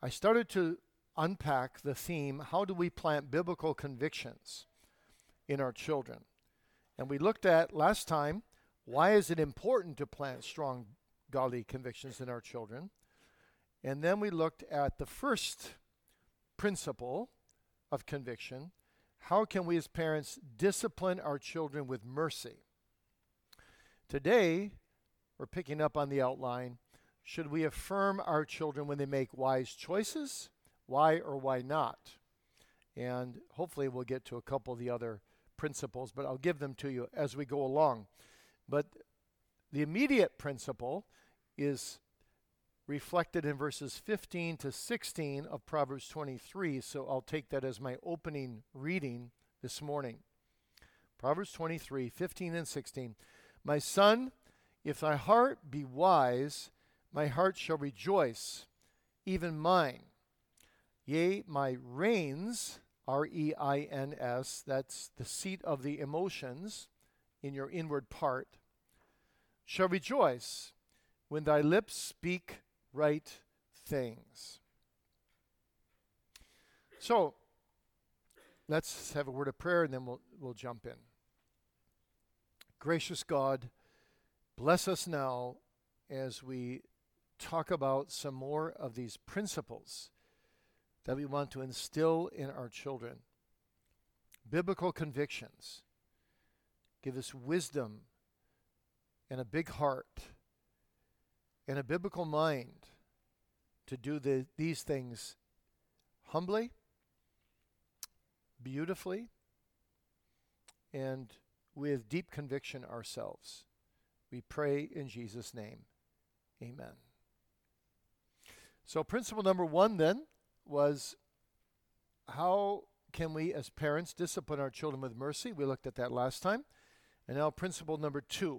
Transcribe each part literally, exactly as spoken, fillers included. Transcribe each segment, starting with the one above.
I started to unpack the theme, how do we plant biblical convictions in our children? And we looked at last time, why is it important to plant strong godly convictions in our children? And then we looked at the first principle of conviction. How can we as parents discipline our children with mercy? Today, we're picking up on the outline. Should we affirm our children when they make wise choices? Why or why not? And hopefully we'll get to a couple of the other principles, but I'll give them to you as we go along. But the immediate principle is reflected in verses fifteen to sixteen of Proverbs twenty-three, so I'll take that as my opening reading this morning. Proverbs twenty-three, fifteen and sixteen. My son, if thy heart be wise, my heart shall rejoice, even mine. Yea, my reins, R E I N S, that's the seat of the emotions in your inward part, shall rejoice when thy lips speak right things. So, let's have a word of prayer and then we'll, we'll jump in. Gracious God, bless us now as we talk about some more of these principles that we want to instill in our children. Biblical convictions. Give us wisdom and a big heart and a biblical mind to do the, these things humbly, beautifully, and with deep conviction ourselves. We pray in Jesus' name. Amen. So principle number one then was, how can we as parents discipline our children with mercy? We looked at that last time. And now principle number two.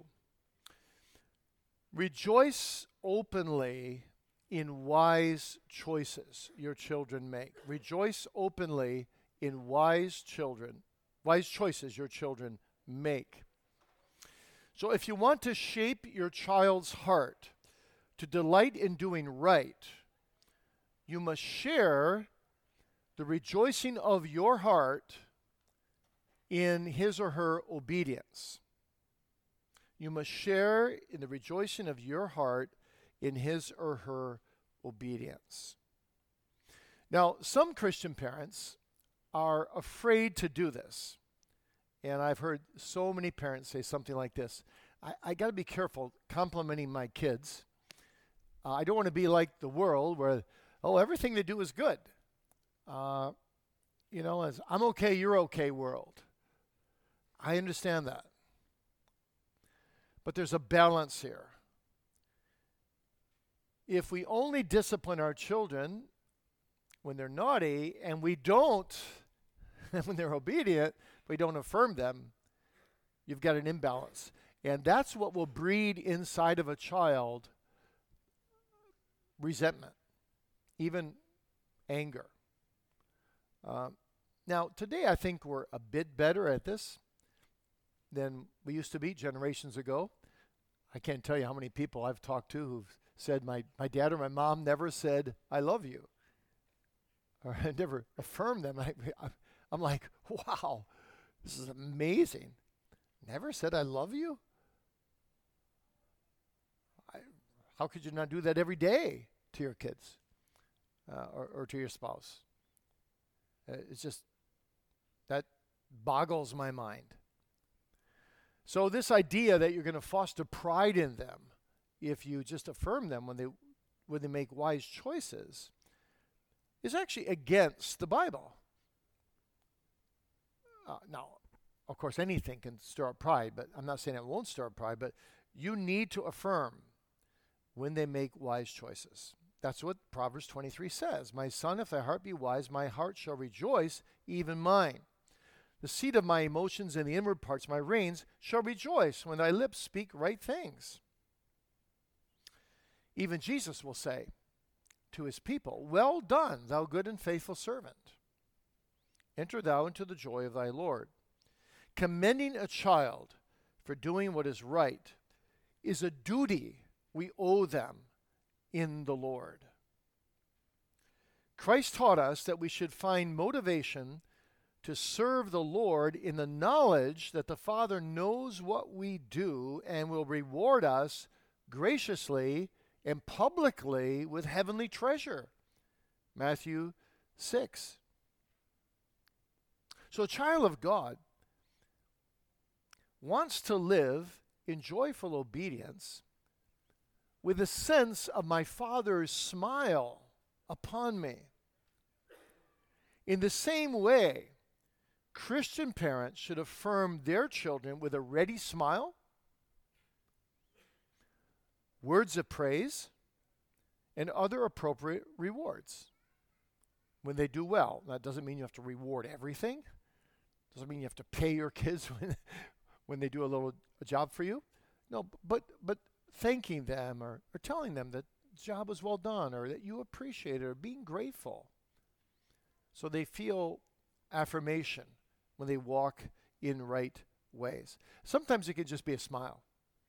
Rejoice openly in wise choices your children make. Rejoice openly in wise children, wise choices your children make. So if you want to shape your child's heart to delight in doing right, you must share the rejoicing of your heart in his or her obedience. You must share in the rejoicing of your heart in his or her obedience. Now, some Christian parents are afraid to do this. And I've heard so many parents say something like this: I, I got to be careful complimenting my kids. Uh, I don't want to be like the world where, oh, everything they do is good. Uh, you know, as I'm okay, you're okay world. I understand that. But there's a balance here. If we only discipline our children when they're naughty and we don't, when they're obedient, we don't affirm them, you've got an imbalance. And that's what will breed inside of a child resentment, even anger. Uh, now, today I think we're a bit better at this than we used to be generations ago. I can't tell you how many people I've talked to who've said, my, my dad or my mom never said, I love you. Or I never affirmed them. I, I, I'm like, wow, this is amazing. Never said, I love you? I, how could you not do that every day to your kids uh, or, or to your spouse? Uh, it's just, that boggles my mind. So this idea that you're going to foster pride in them if you just affirm them when they when they make wise choices is actually against the Bible. Uh, now, of course, anything can stir up pride, but I'm not saying it won't stir up pride, but you need to affirm when they make wise choices. That's what Proverbs twenty-three says. My son, if thy heart be wise, my heart shall rejoice, even mine. The seat of my emotions and the inward parts, my reins, shall rejoice when thy lips speak right things. Even Jesus will say to his people, well done, thou good and faithful servant. Enter thou into the joy of thy Lord. Commending a child for doing what is right is a duty we owe them in the Lord. Christ taught us that we should find motivation to serve the Lord in the knowledge that the Father knows what we do and will reward us graciously and publicly with heavenly treasure. Matthew six. So a child of God wants to live in joyful obedience with a sense of my Father's smile upon me. In the same way, Christian parents should affirm their children with a ready smile, words of praise, and other appropriate rewards when they do well. That doesn't mean you have to reward everything. Doesn't mean you have to pay your kids when, when they do a little a job for you. No, but but thanking them or, or telling them that the job was well done or that you appreciate it or being grateful. So they feel affirmation when they walk in right ways. Sometimes it can just be a smile.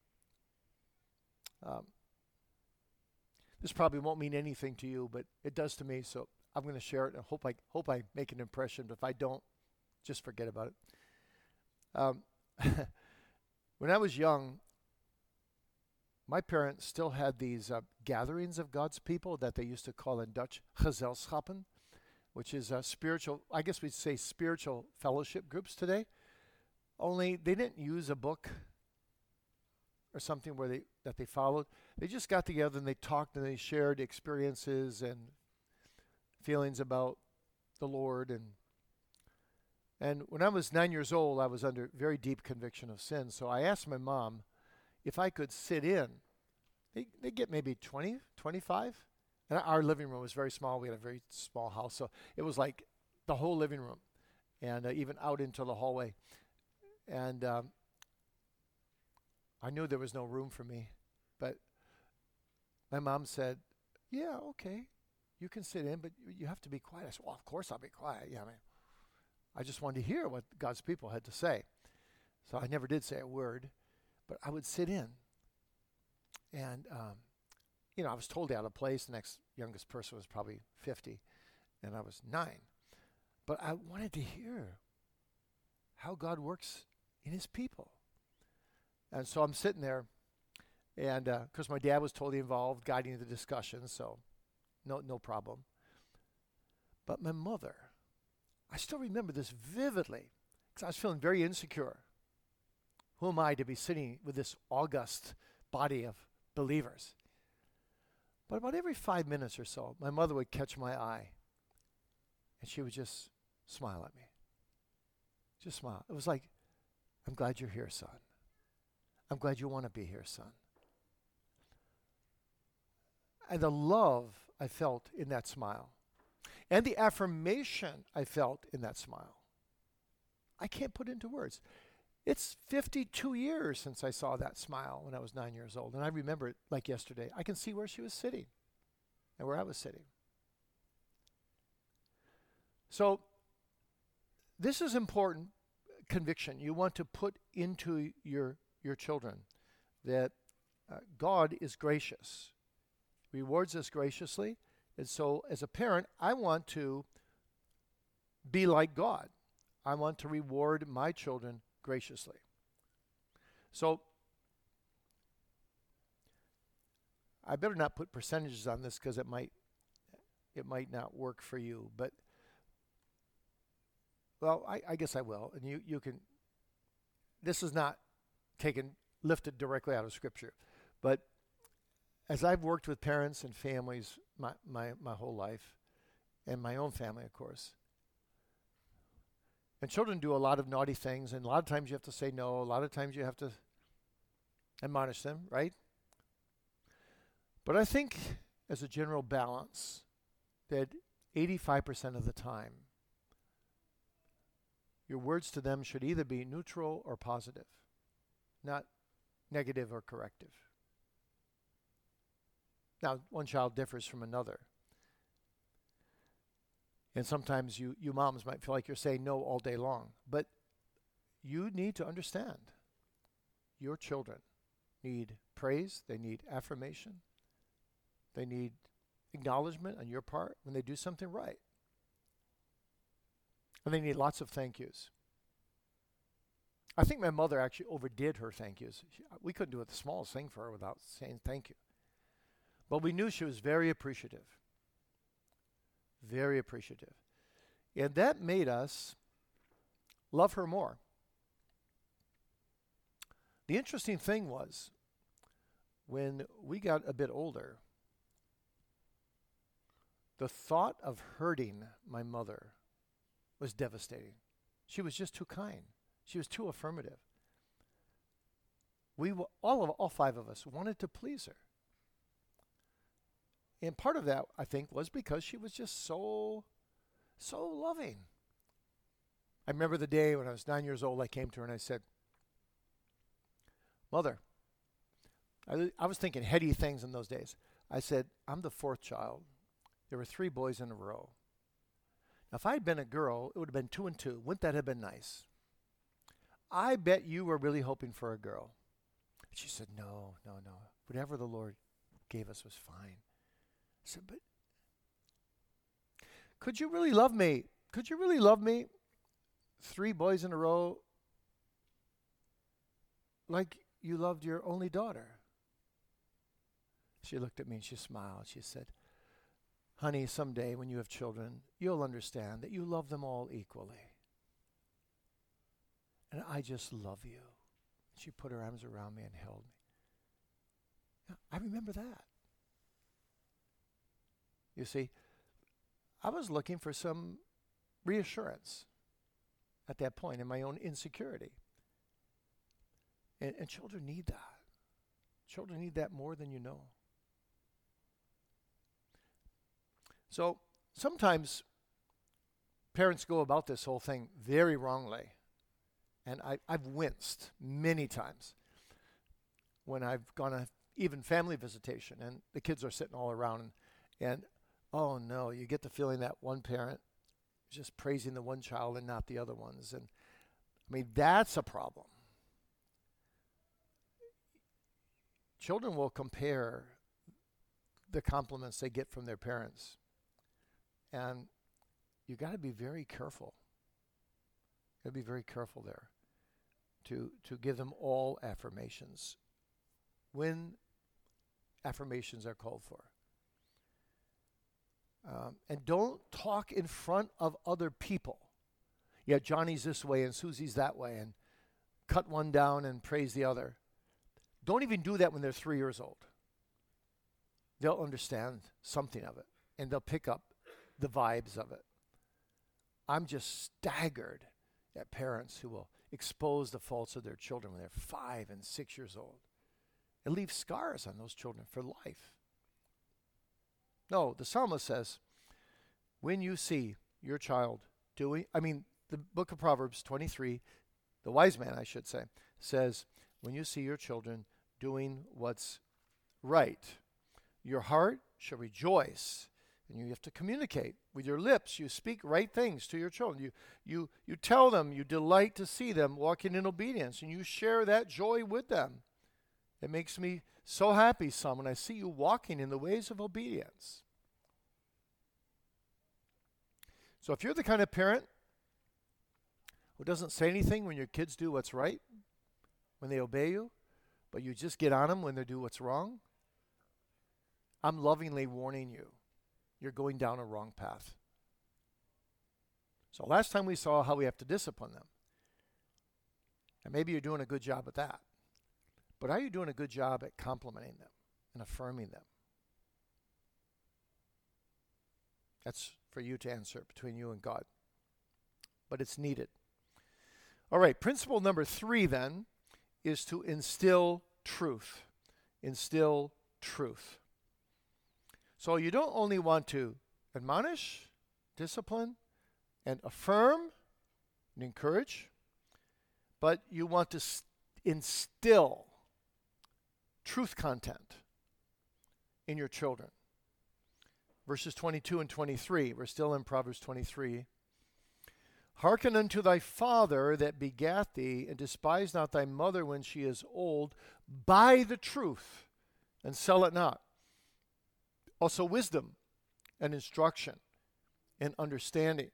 Um, this probably won't mean anything to you, but it does to me, so I'm going to share it and hope I hope I make an impression, but if I don't, just forget about it. Um, when I was young, my parents still had these uh, gatherings of God's people that they used to call in Dutch gezelschappen, which is a spiritual, I guess we'd say spiritual fellowship groups today. Only they didn't use a book or something where they that they followed. They just got together and they talked and they shared experiences and feelings about the Lord. And and when I was nine years old, I was under very deep conviction of sin. So I asked my mom if I could sit in. They they get maybe twenty, twenty-five. And our living room was very small. We had a very small house. So it was like the whole living room and uh, even out into the hallway. And um, I knew there was no room for me. But my mom said, yeah, okay, you can sit in, but you have to be quiet. I said, well, of course I'll be quiet. Yeah, I mean, I just wanted to hear what God's people had to say. So I never did say a word, but I would sit in. And um, you know, I was totally out of place. The next youngest person was probably fifty, and I was nine. But I wanted to hear how God works in his people. And so I'm sitting there, and of uh, course my dad was totally involved, guiding the discussion, so no no problem. But my mother, I still remember this vividly, because I was feeling very insecure. Who am I to be sitting with this august body of believers? But about every five minutes or so, my mother would catch my eye, and she would just smile at me. Just smile. It was like, I'm glad you're here, son. I'm glad you want to be here, son. And the love I felt in that smile, and the affirmation I felt in that smile, I can't put into words. It's fifty-two years since I saw that smile when I was nine years old, and I remember it like yesterday. I can see where she was sitting and where I was sitting. So this is important conviction you want to put into your, your children, that uh, God is gracious, rewards us graciously, and so as a parent, I want to be like God. I want to reward my children graciously. So I better not put percentages on this because it might it might not work for you. But well, I, I guess I will. And you, you can this is not taken lifted directly out of Scripture. But as I've worked with parents and families my, my, my whole life, and my own family, of course, and children do a lot of naughty things, and a lot of times you have to say no. A lot of times you have to admonish them, right? But I think, as a general balance, that eighty-five percent of the time, your words to them should either be neutral or positive, not negative or corrective. Now, one child differs from another. And sometimes you, you moms might feel like you're saying no all day long. But you need to understand your children need praise, they need affirmation, they need acknowledgement on your part when they do something right. And they need lots of thank yous. I think my mother actually overdid her thank yous. She, we couldn't do it the smallest thing for her without saying thank you. But we knew she was very appreciative. Very appreciative. And that made us love her more. The interesting thing was, when we got a bit older, the thought of hurting my mother was devastating. She was just too kind. She was too affirmative. We w- all of all five of us wanted to please her. And part of that, I think, was because she was just so, so loving. I remember the day when I was nine years old, I came to her and I said, Mother, I, I was thinking heady things in those days. I said, I'm the fourth child. There were three boys in a row. Now, if I had been a girl, it would have been two and two. Wouldn't that have been nice? I bet you were really hoping for a girl. She said, no, no, no. Whatever the Lord gave us was fine. I said, but could you really love me? Could you really love me? Three boys in a row, like you loved your only daughter. She looked at me and she smiled. She said, honey, someday when you have children, you'll understand that you love them all equally. And I just love you. She put her arms around me and held me. Yeah, I remember that. You see, I was looking for some reassurance at that point in my own insecurity. And, and children need that. Children need that more than you know. So sometimes parents go about this whole thing very wrongly. And I, I've winced many times when I've gone to even family visitation and the kids are sitting all around and, and oh no, you get the feeling that one parent is just praising the one child and not the other ones. And I mean, that's a problem. Children will compare the compliments they get from their parents. And you got to be very careful. You got to be very careful there to to give them all affirmations when affirmations are called for. Um, and don't talk in front of other people. Yeah, Johnny's this way and Susie's that way, and cut one down and praise the other. Don't even do that when they're three years old. They'll understand something of it, and they'll pick up the vibes of it. I'm just staggered at parents who will expose the faults of their children when they're five and six years old. It leaves scars on those children for life. No, the psalmist says, when you see your child doing, I mean, the book of Proverbs twenty-three, the wise man, I should say, says, when you see your children doing what's right, your heart shall rejoice. And you have to communicate with your lips. You speak right things to your children. You, you, you tell them you delight to see them walking in obedience, and you share that joy with them. It makes me so happy, son, when I see you walking in the ways of obedience. So if you're the kind of parent who doesn't say anything when your kids do what's right, when they obey you, but you just get on them when they do what's wrong, I'm lovingly warning you. You're going down a wrong path. So last time we saw how we have to discipline them. And maybe you're doing a good job at that. But are you doing a good job at complimenting them and affirming them? That's for you to answer between you and God. But it's needed. All right, principle number three then is to instill truth. Instill truth. So you don't only want to admonish, discipline, and affirm and encourage, but you want to st- instill truth content in your children. Verses twenty-two and twenty-three, we're still in Proverbs twenty-three. Hearken unto thy father that begat thee, and despise not thy mother when she is old. Buy the truth, and sell it not. Also wisdom and instruction and understanding.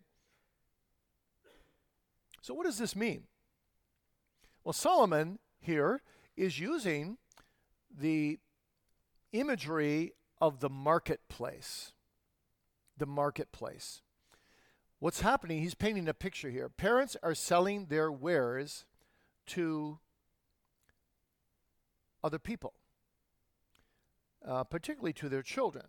So what does this mean? Well, Solomon here is using the imagery of the marketplace. The marketplace. What's happening, he's painting a picture here. Parents are selling their wares to other people, uh, particularly to their children.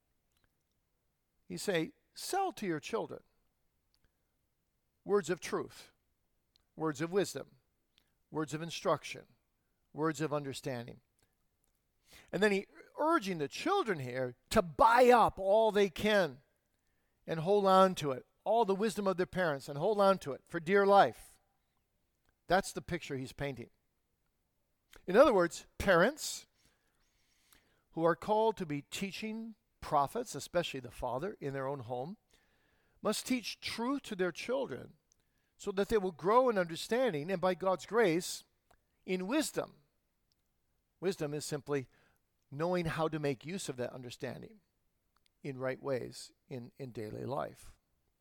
He say, sell to your children words of truth, words of wisdom, words of instruction, words of understanding. And then he urging the children here to buy up all they can and hold on to it, all the wisdom of their parents, and hold on to it for dear life. That's the picture he's painting. In other words, parents who are called to be teaching prophets, especially the father in their own home, must teach truth to their children so that they will grow in understanding and by God's grace in wisdom. Wisdom is simply knowing how to make use of that understanding in right ways in, in daily life.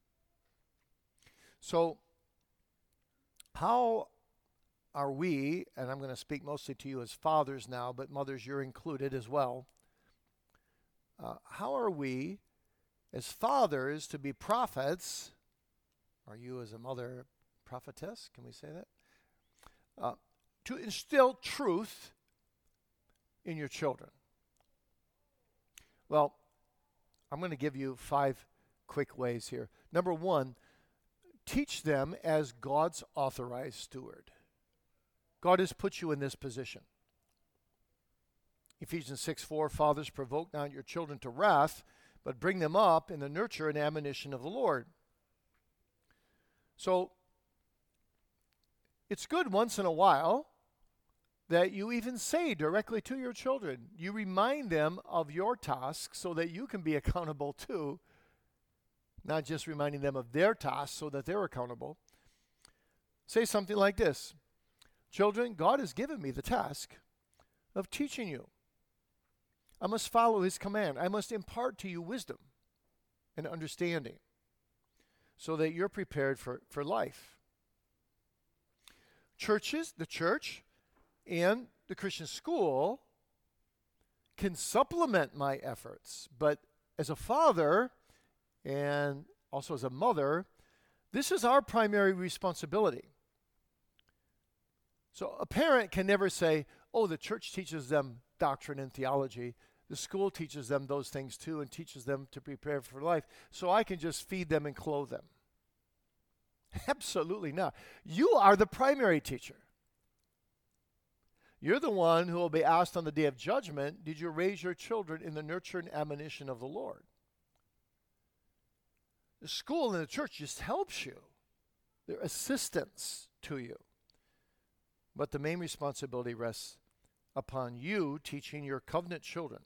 So, how are we, and I'm going to speak mostly to you as fathers now, but mothers, you're included as well. Uh, how are we as fathers to be prophets? Are you as a mother prophetess? Can we say that? Uh, to instill truth in your children. Well, I'm going to give you five quick ways here. Number one, teach them as God's authorized steward. God has put you in this position. Ephesians six four, fathers, provoke not your children to wrath, but bring them up in the nurture and admonition of the Lord. So, it's good once in a while that you even say directly to your children, you remind them of your task so that you can be accountable too, not just reminding them of their task so that they're accountable. Say something like this: children, God has given me the task of teaching you. I must follow his command. I must impart to you wisdom and understanding so that you're prepared for, for life. Churches, the church, and the Christian school can supplement my efforts. But as a father and also as a mother, this is our primary responsibility. So a parent can never say, oh, the church teaches them doctrine and theology. The school teaches them those things too and teaches them to prepare for life. So I can just feed them and clothe them. Absolutely not. You are the primary teacher. You're the one who will be asked on the day of judgment, did you raise your children in the nurture and admonition of the Lord? The school and the church just helps you. They're assistants to you. But the main responsibility rests upon you teaching your covenant children.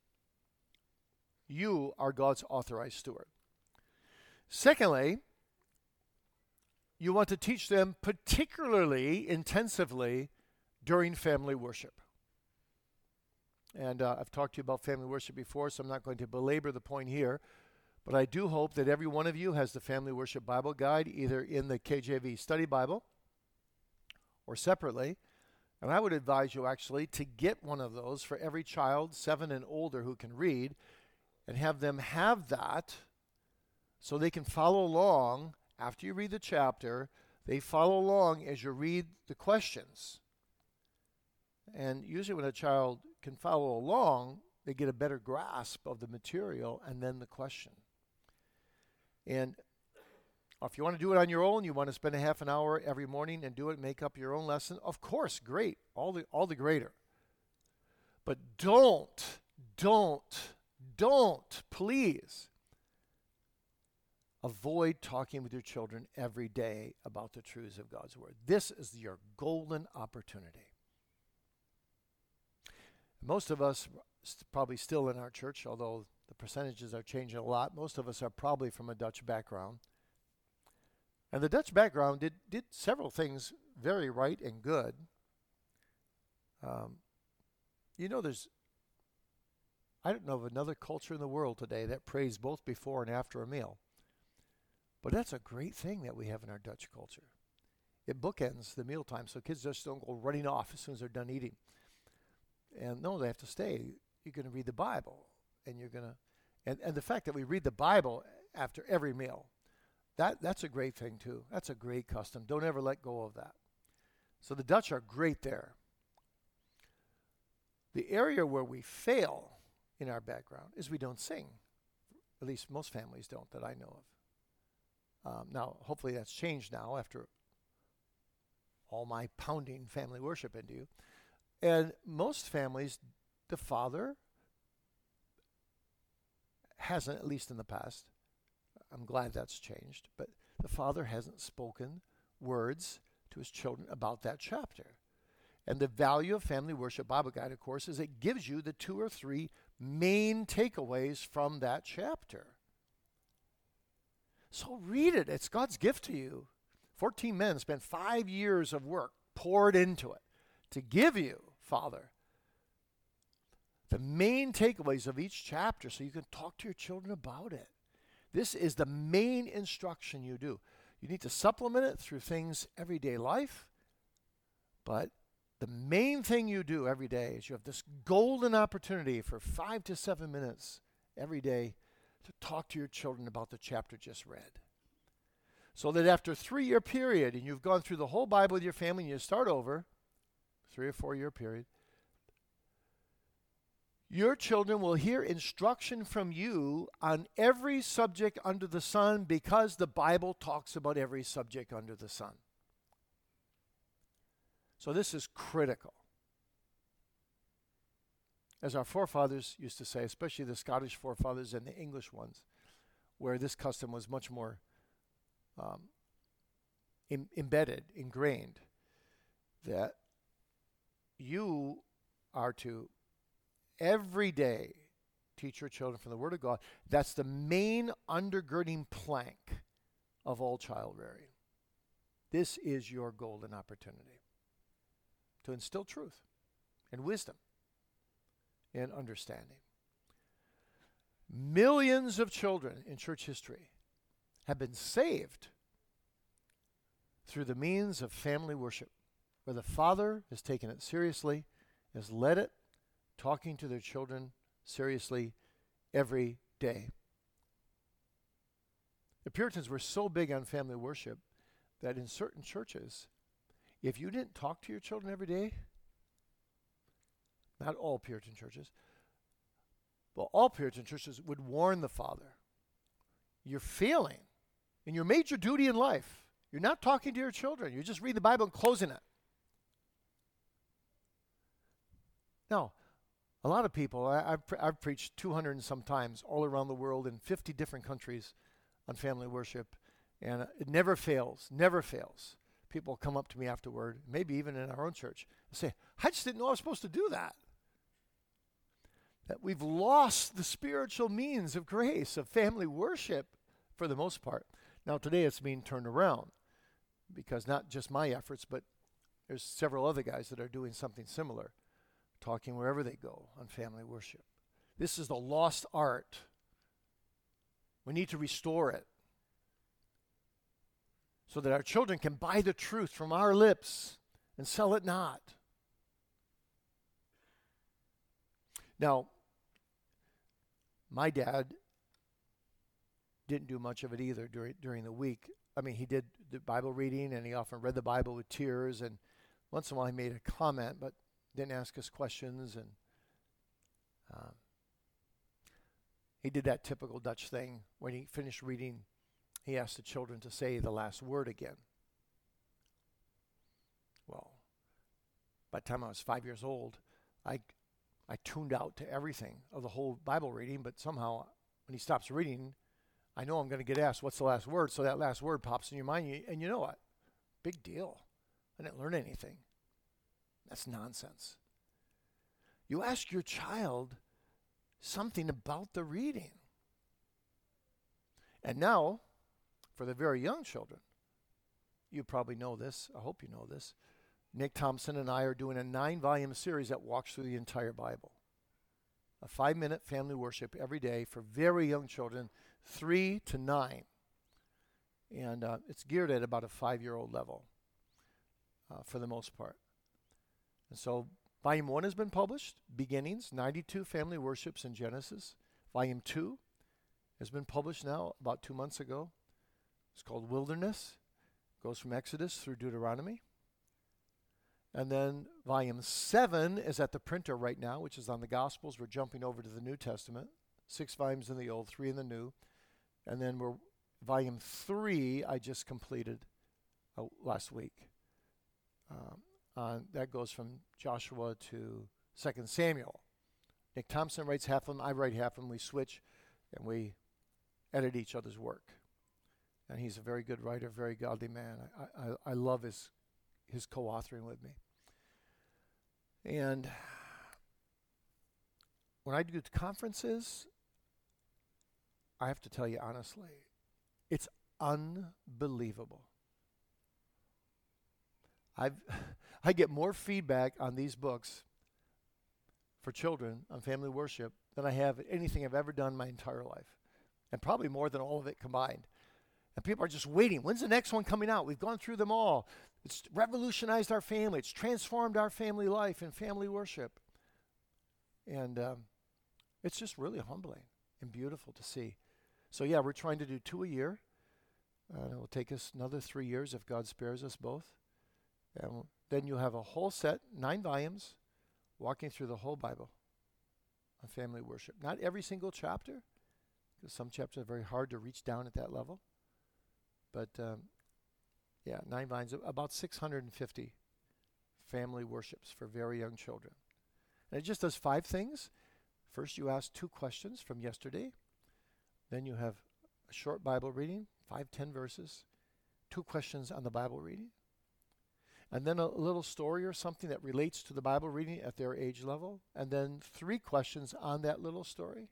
You are God's authorized steward. Secondly, you want to teach them particularly intensively during family worship. And uh, I've talked to you about family worship before, so I'm not going to belabor the point here. But I do hope that every one of you has the Family Worship Bible Guide, either in the K J V Study Bible or separately. And I would advise you actually to get one of those for every child, seven and older, who can read, and have them have that so they can follow along. After you read the chapter, they follow along as you read the questions. And usually when a child can follow along, they get a better grasp of the material and then the question. And if you want to do it on your own, you want to spend a half an hour every morning and do it, make up your own lesson, of course, great. All the all the greater. But don't, don't, don't, please avoid talking with your children every day about the truths of God's Word. This is your golden opportunity. Most of us, probably still in our church, although the percentages are changing a lot, most of us are probably from a Dutch background. And the Dutch background did, did several things very right and good. Um, you know, there's I don't know of another culture in the world today that prays both before and after a meal. But that's a great thing that we have in our Dutch culture. It bookends the mealtime so kids just don't go running off as soon as they're done eating. And no, they have to stay. You're going to read the Bible. And you're going to, and, and the fact that we read the Bible after every meal, that that's a great thing too. That's a great custom. Don't ever let go of that. So the Dutch are great there. The area where we fail in our background is we don't sing. At least most families don't that I know of. Um, now, hopefully that's changed now after all my pounding family worship into you. And most families, the father hasn't, at least in the past, I'm glad that's changed, but the father hasn't spoken words to his children about that chapter. And the value of Family Worship Bible Guide, of course, is it gives you the two or three main takeaways from that chapter. So read it. It's God's gift to you. fourteen men spent five years of work poured into it to give you, Father, the main takeaways of each chapter so you can talk to your children about it. This is the main instruction you do. You need to supplement it through things everyday life, but the main thing you do every day is you have this golden opportunity for five to seven minutes every day to talk to your children about the chapter just read. So that after a three-year period, and you've gone through the whole Bible with your family, and you start over, three or four-year period, your children will hear instruction from you on every subject under the sun because the Bible talks about every subject under the sun. So this is critical. As our forefathers used to say, especially the Scottish forefathers and the English ones, where this custom was much more um, in, embedded, ingrained, that you are to every day teach your children from the Word of God. That's the main undergirding plank of all child rearing. This is your golden opportunity to instill truth and wisdom and understanding. Millions of children in church history have been saved through the means of family worship, where the father has taken it seriously, has led it, talking to their children seriously every day. The Puritans were so big on family worship that in certain churches, if you didn't talk to your children every day, not all Puritan churches, but all Puritan churches would warn the father, you're failing in your major duty in life. You're not talking to your children. You're just reading the Bible and closing it. Now, a lot of people, I, I've, pre- I've preached two hundred and some times all around the world in fifty different countries on family worship, and it never fails, never fails. People come up to me afterward, maybe even in our own church, and say, I just didn't know I was supposed to do that. That we've lost the spiritual means of grace, of family worship, for the most part. Now, today it's being turned around, because not just my efforts, but there's several other guys that are doing something similar, talking wherever they go on family worship. This is the lost art. We need to restore it so that our children can buy the truth from our lips and sell it not. Now, my dad didn't do much of it either during during the week. I mean, he did the Bible reading, and he often read the Bible with tears, and once in a while he made a comment, but didn't ask us questions. And um, he did that typical Dutch thing. When he finished reading, he asked the children to say the last word again. Well, by the time I was five years old, I I tuned out to everything of the whole Bible reading, but somehow when he stops reading, I know I'm going to get asked, what's the last word? So that last word pops in your mind, and you know what? Big deal. I didn't learn anything. That's nonsense. You ask your child something about the reading. And now, for the very young children, you probably know this, I hope you know this, Nick Thompson and I are doing a nine-volume series that walks through the entire Bible. a five-minute family worship every day for very young children, three to nine. And uh, it's geared at about a five-year-old level uh, for the most part. And so Volume one has been published, Beginnings, ninety-two Family Worships in Genesis. Volume two has been published now about two months ago. It's called Wilderness. Goes from Exodus through Deuteronomy. And then Volume seven is at the printer right now, which is on the Gospels. We're jumping over to the New Testament. Six volumes in the Old, three in the New. And then we're Volume three I just completed uh, last week. Um, on, that goes from Joshua to Second Samuel. Nick Thompson writes half of them. I write half of them. We switch, and we edit each other's work. And he's a very good writer, very godly man. I, I, I love his his co-authoring with me. And when I do conferences, I have to tell you honestly, it's unbelievable. I've I get more feedback on these books for children on family worship than I have anything I've ever done my entire life. And probably more than all of it combined. And people are just waiting. When's the next one coming out? We've gone through them all. It's revolutionized our family. It's transformed our family life and family worship. And um, it's just really humbling and beautiful to see. So yeah, we're trying to do two a year. Uh, it will take us another three years if God spares us both. And then you'll have a whole set, nine volumes, walking through the whole Bible on family worship. Not every single chapter, because some chapters are very hard to reach down at that level. But um, yeah, nine volumes, about six hundred fifty family worships for very young children. And it just does five things. First, you ask two questions from yesterday. Then you have a short Bible reading, five, ten verses, two questions on the Bible reading, and then a little story or something that relates to the Bible reading at their age level, and then three questions on that little story,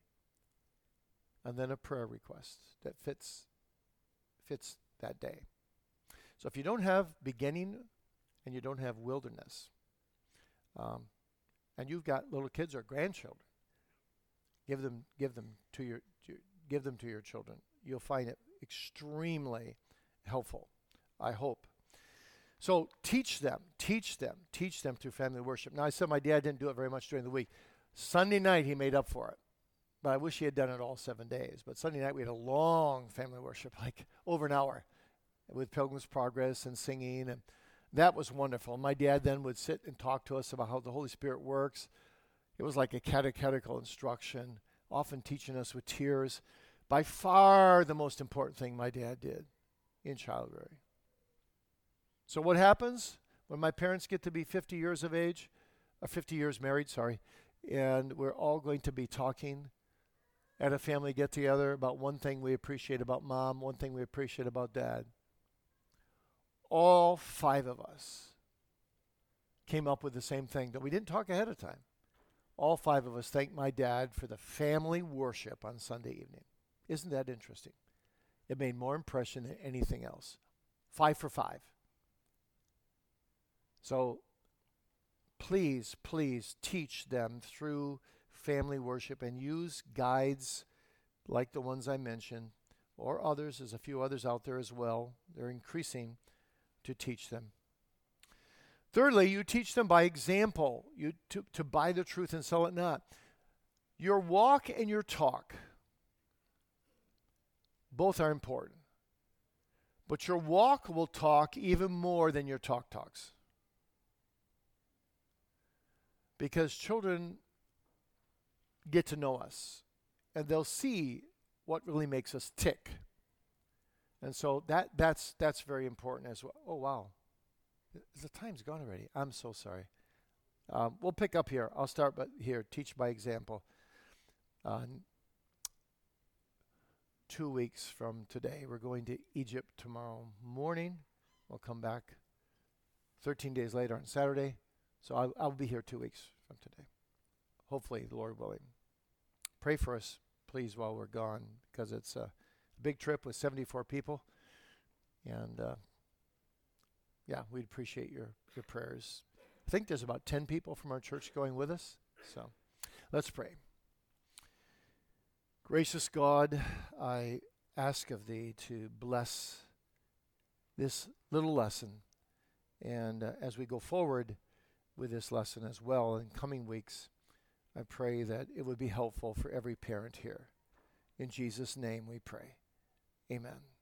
and then a prayer request that fits fits that day. So if you don't have beginning and you don't have wilderness, um, and you've got little kids or grandchildren, give them give them to your to, give them to your children. You'll find it extremely helpful, I hope. So teach them, teach them, teach them through family worship. Now, I said my dad didn't do it very much during the week. Sunday night, he made up for it. But I wish he had done it all seven days. But Sunday night, we had a long family worship, like over an hour, with Pilgrim's Progress and singing. And that was wonderful. My dad then would sit and talk to us about how the Holy Spirit works. It was like a catechetical instruction, often teaching us with tears. By far the most important thing my dad did in childbearing. So what happens when my parents get to be fifty years of age, or fifty years married, sorry, and we're all going to be talking at a family get-together about one thing we appreciate about mom, one thing we appreciate about dad. All five of us came up with the same thing that we didn't talk ahead of time. All five of us thanked my dad for the family worship on Sunday evening. Isn't that interesting? It made more impression than anything else. Five for five. So please, please teach them through family worship and use guides like the ones I mentioned, or others. There's a few others out there as well. They're increasing to teach them. Thirdly, you teach them by example. You to, to buy the truth and sell it not. Your walk and your talk, both are important. But your walk will talk even more than your talk talks. Because children get to know us, and they'll see what really makes us tick. And so that that's that's very important as well. Oh, wow. The time's gone already. I'm so sorry. Um, we'll pick up here. I'll start but here. Teach by example. Uh, two weeks from today, we're going to Egypt tomorrow morning. We'll come back thirteen days later on Saturday. So I'll, I'll be here two weeks from today. Hopefully, the Lord willing. Pray for us, please, while we're gone, because it's a big trip with seventy-four people. And, uh, yeah, we'd appreciate your, your prayers. I think there's about ten people from our church going with us. So let's pray. Gracious God, I ask of Thee to bless this little lesson. And uh, as we go forward with this lesson as well in coming weeks, I pray that it would be helpful for every parent here. In Jesus' name we pray. Amen.